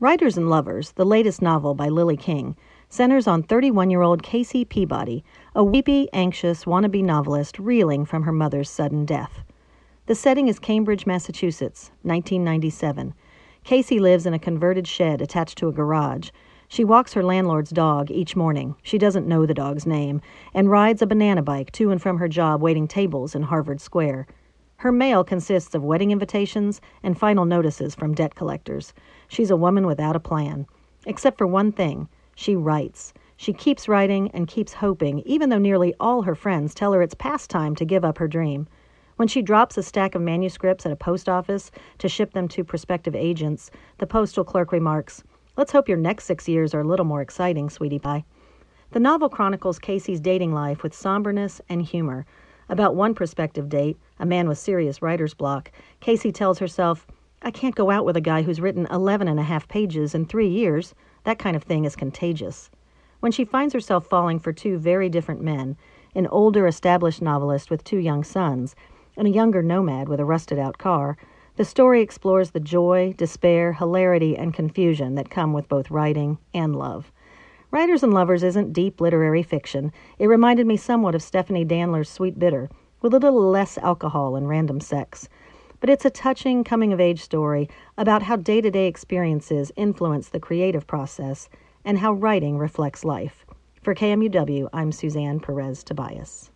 Writers and Lovers, the latest novel by Lily King, centers on 31-year-old Casey Peabody, a weepy, anxious, wannabe novelist reeling from her mother's sudden death. The setting is Cambridge, Massachusetts, 1997. Casey lives in a converted shed attached to a garage. She walks her landlord's dog each morning. She doesn't know the dog's name, and rides a banana bike to and from her job waiting tables in Harvard Square. Her mail consists of wedding invitations and final notices from debt collectors. She's a woman without a plan. Except for one thing, she writes. She keeps writing and keeps hoping, even though nearly all her friends tell her it's past time to give up her dream. When she drops a stack of manuscripts at a post office to ship them to prospective agents, the postal clerk remarks, "Let's hope your next 6 years are a little more exciting, sweetie pie." The novel chronicles Casey's dating life with somberness and humor. About one prospective date, a man with serious writer's block, Casey tells herself, "I can't go out with a guy who's written 11 and a half pages in 3 years. That kind of thing is contagious." When she finds herself falling for two very different men, an older established novelist with 2 young sons, and a younger nomad with a rusted-out car, the story explores the joy, despair, hilarity, and confusion that come with both writing and love. Writers and Lovers isn't deep literary fiction. It reminded me somewhat of Stephanie Danler's Sweet Bitter, with a little less alcohol and random sex. But it's a touching coming-of-age story about how day-to-day experiences influence the creative process and how writing reflects life. For KMUW, I'm Suzanne Perez Tobias.